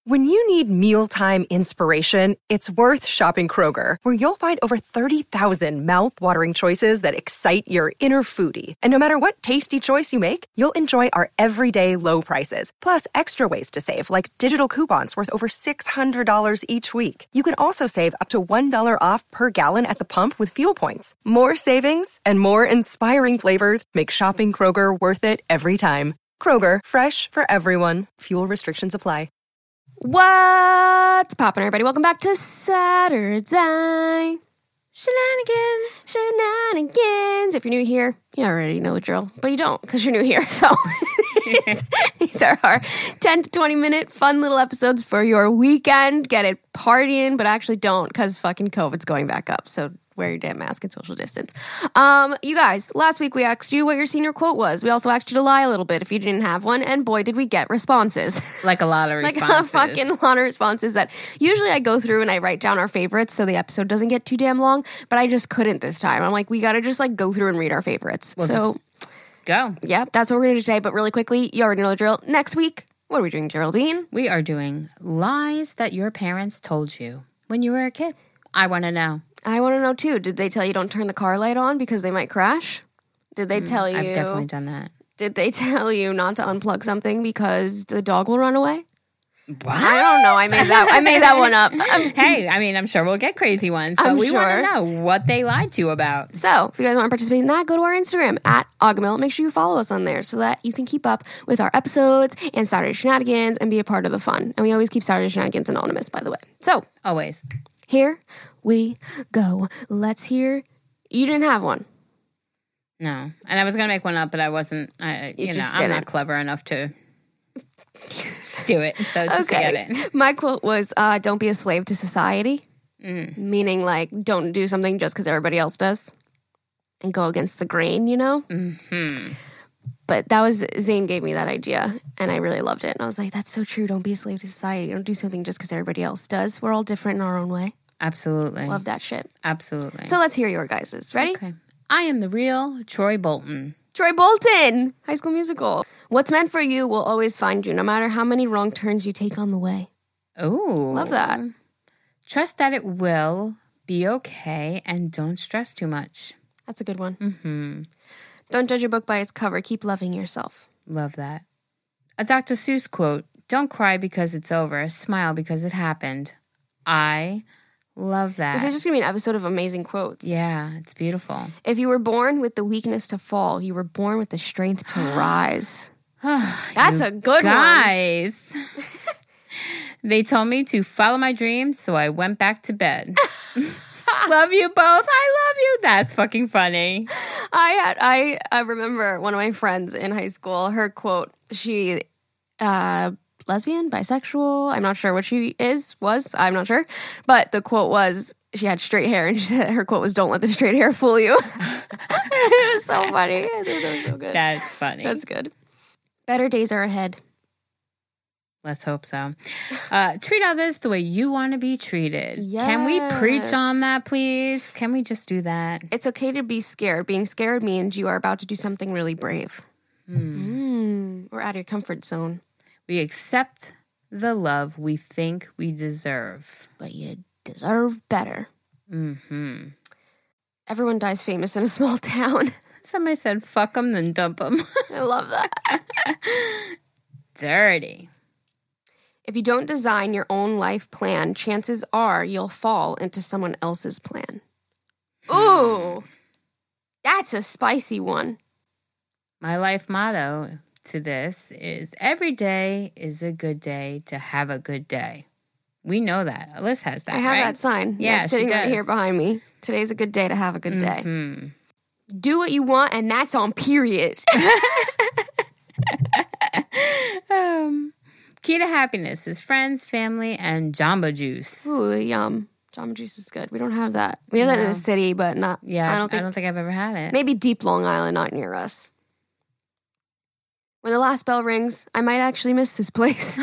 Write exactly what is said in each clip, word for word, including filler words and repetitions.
When you need mealtime inspiration, it's worth shopping Kroger, where you'll find over thirty thousand mouth-watering choices that excite your inner foodie. And no matter what tasty choice you make, you'll enjoy our everyday low prices, plus extra ways to save, like digital coupons worth over six hundred dollars each week. You can also save up to one dollar off per gallon at the pump with fuel points. More savings and more inspiring flavors make shopping Kroger worth it every time. Kroger, fresh for everyone. Fuel restrictions apply. What's poppin', everybody? Welcome back to Saturday Shenanigans. Shenanigans. If you're new here, you already know the drill, but you don't because you're new here. So these, these are our ten to twenty minute fun little episodes for your weekend. Get it partying, but actually don't because fucking COVID's going back up. So wear your damn mask and social distance. Um, you guys, last week we asked you what your senior quote was. We also asked you to lie a little bit if you didn't have one, and boy, did we get responses. Like a lot of responses. Like a fucking lot of responses that usually I go through and I write down our favorites so the episode doesn't get too damn long, but I just couldn't this time. I'm like, we gotta just like go through and read our favorites. We'll so, go. Yeah, that's what we're gonna do today, but really quickly, you already know the drill. Next week, what are we doing, Geraldine? We are doing lies that your parents told you when you were a kid. I want to know. I want to know, too. Did they tell you don't turn the car light on because they might crash? Did they mm, tell you... I've definitely done that. Did they tell you not to unplug something because the dog will run away? What? I don't know. I made that I made that one up. Hey, I mean, I'm sure we'll get crazy ones, but I'm we sure. want to know what they lied to you about. So, if you guys want to participate in that, go to our Instagram, at Agamil. Make sure you follow us on there so that you can keep up with our episodes and Saturday Shenanigans and be a part of the fun. And we always keep Saturday Shenanigans anonymous, by the way. So, always. Here we go. Let's hear. You didn't have one. No. And I was going to make one up, but I wasn't, I, you, you know, I'm didn't. not clever enough to do it. So just okay. forget it. My quote was, uh, don't be a slave to society. Mm. Meaning, like, don't do something just because everybody else does. And go against the grain, you know? Mm-hmm. But that was, Zane gave me that idea, and I really loved it. And I was like, that's so true. Don't be a slave to society. Don't do something just because everybody else does. We're all different in our own way. Absolutely. Love that shit. Absolutely. So let's hear your guys's. Ready? Okay. I am the real Troy Bolton. Troy Bolton! High School Musical. What's meant for you will always find you, no matter how many wrong turns you take on the way. Ooh. Love that. Trust that it will be okay, and don't stress too much. That's a good one. Mm-hmm. Don't judge a book by its cover. Keep loving yourself. Love that. A Doctor Seuss quote. Don't cry because it's over. Smile because it happened. I love that. This is just going to be an episode of amazing quotes. Yeah, it's beautiful. If you were born with the weakness to fall, you were born with the strength to rise. That's a good guys. one. Guys. They told me to follow my dreams, so I went back to bed. Love you both. I love you. That's fucking funny. I had I, I remember one of my friends in high school, her quote, she uh lesbian, bisexual, I'm not sure what she is, was, I'm not sure. But the quote was, she had straight hair, and she said, her quote was, don't let the straight hair fool you. It was so funny. I think that was so good. That's funny. That's good. Better days are ahead. Let's hope so. Uh, treat others the way you want to be treated. Yes. Can we preach on that, please? Can we just do that? It's okay to be scared. Being scared means you are about to do something really brave. Mm. Mm. Or out of your comfort zone. We accept the love we think we deserve. But you deserve better. Mm-hmm. Everyone dies famous in a small town. Somebody said, fuck them, then dump them. I love that. Dirty. If you don't design your own life plan, chances are you'll fall into someone else's plan. Ooh, that's a spicy one. My life motto to this is every day is a good day to have a good day. We know that. Alyssa has that, I have right? that sign. Yeah, it's sitting she does. right here behind me. Today's a good day to have a good day. Mm-hmm. Do what you want, and that's on period. um... Key to happiness is friends, family, and Jamba Juice. Ooh, yum. Jamba Juice is good. We don't have that. We have no. that in the city, but not. Yeah, I don't think, I don't think I've ever had it. Maybe deep Long Island, not near us. When the last bell rings, I might actually miss this place.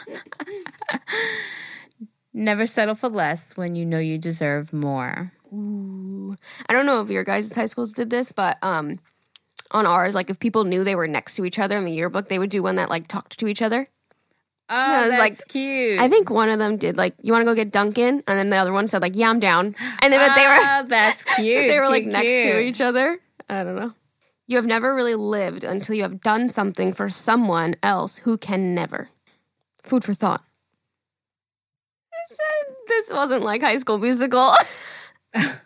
Never settle for less when you know you deserve more. Ooh. I don't know if your guys' high schools did this, but um, on ours, like if people knew they were next to each other in the yearbook, they would do one that like talked to each other. Oh, was that's like, cute. I think one of them did like, you want to go get Dunkin'? And then the other one said like, yeah, I'm down. And then oh, they were that's cute. they were cute, like next cute. to each other. I don't know. You have never really lived until you have done something for someone else who can never. Food for thought. This, uh, this wasn't like High School Musical. I've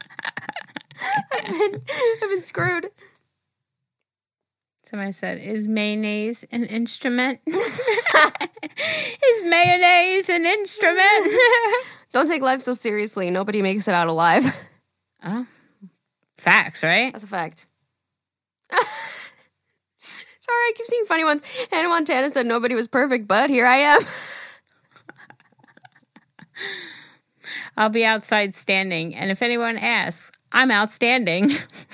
been, I've been screwed. Somebody said, is mayonnaise an instrument? Is mayonnaise an instrument? Don't take life so seriously. Nobody makes it out alive. Oh, facts, right? That's a fact. Sorry, I keep seeing funny ones. Hannah Montana said nobody was perfect, but here I am. I'll be outside standing, and if anyone asks, I'm outstanding.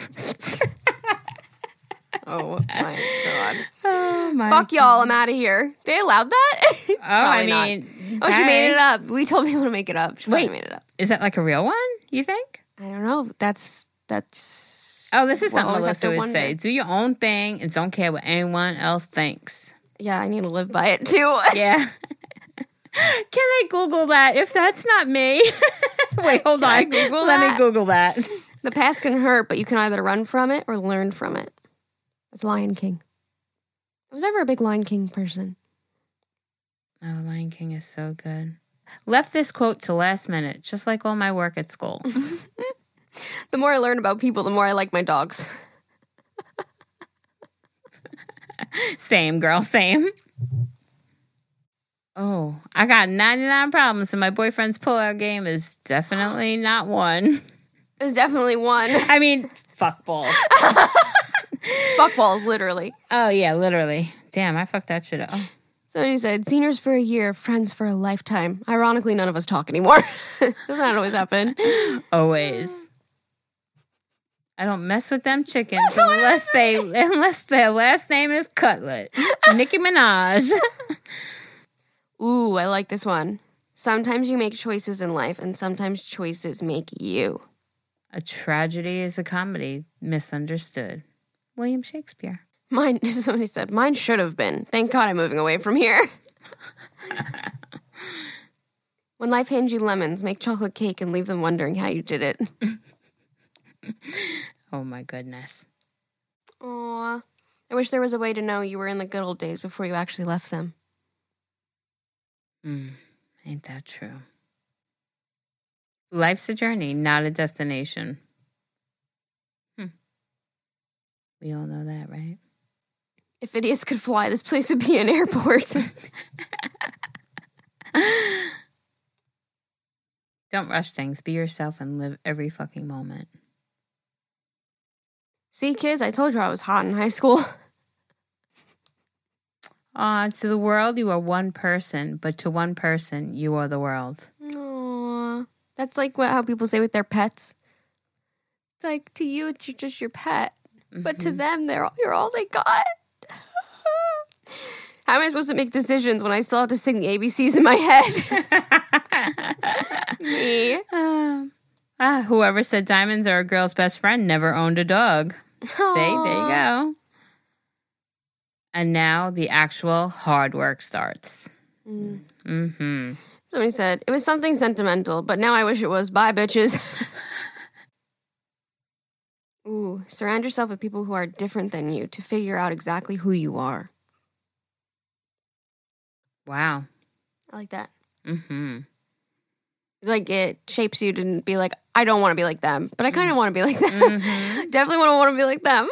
Oh my god. Oh my Fuck y'all, I'm out of here. They allowed that? Oh, I Probably mean, not. Oh, she hey. made it up. We told people to make it up. She Wait. probably made it up. Is that like a real one, you think? I don't know. That's that's Oh, this is We'll something always have Melissa to would wonder. say. Do your own thing and don't care what anyone else thinks. yeah, I need to live by it too. Yeah. Can I Google that if that's not me? Wait, hold Can on. I Google Let that? me Google that. The past can hurt, but you can either run from it or learn from it. That's Lion King. I was never a big Lion King person. Oh, Lion King is so good. Left this quote to last minute, just like all my work at school. The more I learn about people, the more I like my dogs. Same, girl, same. Oh, I got ninety-nine problems, and my boyfriend's pull-out game is definitely not one. There's definitely one. I mean, fuck balls. Fuck balls, literally. Oh, yeah, literally. Damn, I fucked that shit up. Somebody said, seniors for a year, friends for a lifetime. Ironically, none of us talk anymore. Doesn't that always happen? Always. I don't mess with them chickens unless they unless their last name is Cutlet. Nicki Minaj. Ooh, I like this one. Sometimes you make choices in life, and sometimes choices make you. A tragedy is a comedy misunderstood. William Shakespeare. Mine, somebody said, mine should have been. Thank God I'm moving away from here. When life hands you lemons, make chocolate cake and leave them wondering how you did it. Oh my goodness. Aw. I wish there was a way to know you were in the good old days before you actually left them. Mm, ain't that true? Life's a journey, not a destination. Hmm. We all know that, right? If idiots could fly, this place would be an airport. Don't rush things. Be yourself and live every fucking moment. See, kids, I told you I was hot in high school. Ah, to the world, you are one person, but to one person, you are the world. Aww. That's like what, how people say with their pets. It's like, to you, it's just your pet. Mm-hmm. But to them, they're all, you're all they got. How am I supposed to make decisions when I still have to sing the A B Cs in my head? Me. Uh, ah, whoever said diamonds are a girl's best friend never owned a dog. Aww. See, there you go. And now the actual hard work starts. Mm. Mm-hmm. Somebody said, it was something sentimental, but now I wish it was. Bye, bitches. Ooh, surround yourself with people who are different than you to figure out exactly who you are. Wow. I like that. Mm-hmm. Like, it shapes you to be like, I don't want to be like them, but I kind of want to be like them. Mm-hmm. Definitely want to want to be like them.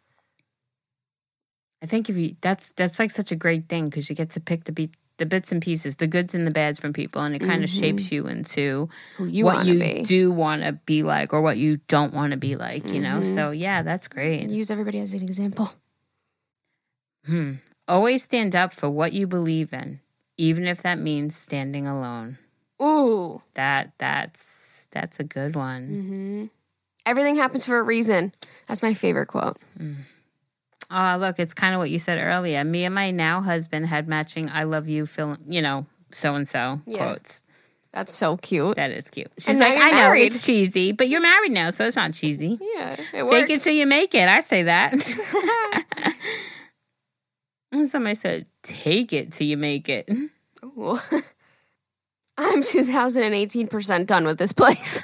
I think if you that's that's like such a great thing because you get to pick the be, the bits and pieces, the goods and the bads from people, and it kind of mm-hmm. shapes you into who you what you be. do want to be like or what you don't want to be like. You mm-hmm. know, so yeah, that's great. Use everybody as an example. Hmm. Always stand up for what you believe in, even if that means standing alone. Ooh, that that's that's a good one. Mm-hmm. Everything happens for a reason. That's my favorite quote. Mm. Oh, look, it's kind of what you said earlier. Me and my now husband had matching "I love you," film, you know, so and so quotes. That's so cute. That is cute. She's and like, I married. know it's cheesy, but you're married now, so it's not cheesy. Yeah, it works. Take it till you make it. I say that. Somebody said, take it till you make it. Ooh. I'm two thousand eighteen percent done with this place.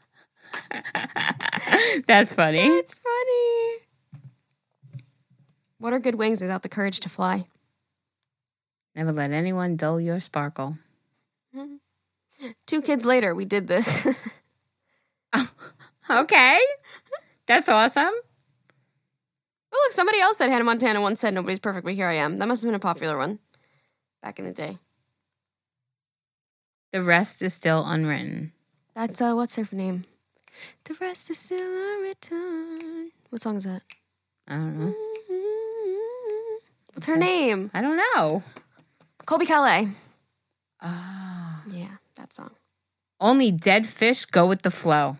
That's funny. It's funny. What are good wings without the courage to fly? Never let anyone dull your sparkle. Two kids later, we did this. Okay. That's awesome. Oh, look, somebody else said Hannah Montana once said nobody's perfect, but here I am. That must have been a popular one back in the day. The rest is still unwritten. That's, uh, what's her name? The rest is still unwritten. What song is that? I don't know. What's her name? I don't know. Colby Calais. Ah. Yeah, that song. Only dead fish go with the flow.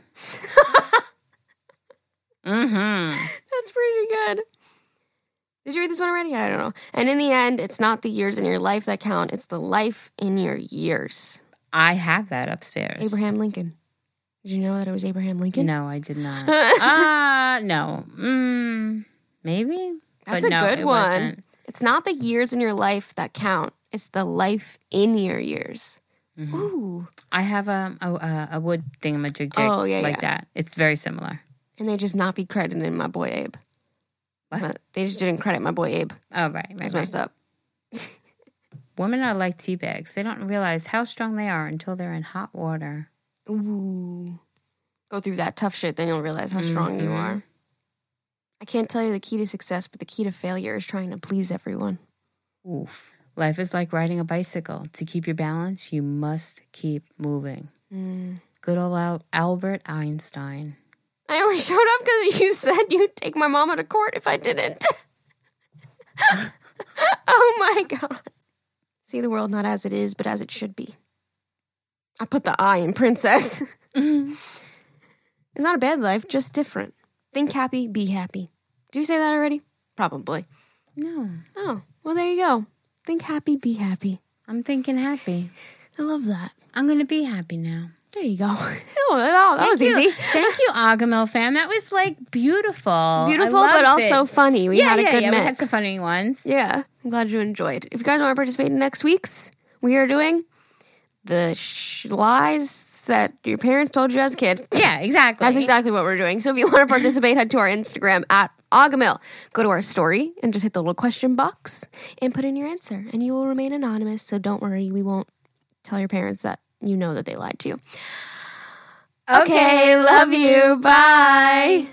Mm-hmm. That's pretty good. Did you read this one already? I don't know. And in the end, it's not the years in your life that count. It's the life in your years. I have that upstairs. Abraham Lincoln. Did you know that it was Abraham Lincoln? No, I did not. Ah, uh, no. Mm, maybe. That's but a no, good it one. Wasn't. It's not the years in your life that count. It's the life in your years. Mm-hmm. Ooh. I have a a, a wood thingamajig oh, yeah, like yeah. that. It's very similar. And they just not be credited my boy Abe. What? They just didn't credit my boy Abe. Oh, right, right, That's right. messed up. Women are like tea bags. They don't realize how strong they are until they're in hot water. Ooh. Go through that tough shit, then you'll realize how strong mm-hmm. you are. I can't tell you the key to success, but the key to failure is trying to please everyone. Oof. Life is like riding a bicycle. To keep your balance, you must keep moving. Mm. Good old Al- Albert Einstein. I only showed up because you said you'd take my mama to court if I didn't. Oh my God. See the world not as it is, but as it should be. I put the I in princess. It's not a bad life, just different. Think happy, be happy. Did you say that already? Probably. No. Oh, well, there you go. Think happy, be happy. I'm thinking happy. I love that. I'm going to be happy now. There you go. Oh, that Thank was you. easy. Thank you, Agamil fam. That was like beautiful. Beautiful, I but loved also it. funny. We yeah, had a yeah, good yeah. mix. We had some funny ones. Yeah, I'm glad you enjoyed. If you guys want to participate in next week's, we are doing the sh- lies that your parents told you as a kid. Yeah, exactly. That's exactly what we're doing. So if you want to participate, head to our Instagram at Agamil. Go to our story and just hit the little question box and put in your answer. And you will remain anonymous, so don't worry. We won't tell your parents that you know that they lied to you. Okay, love you. Bye.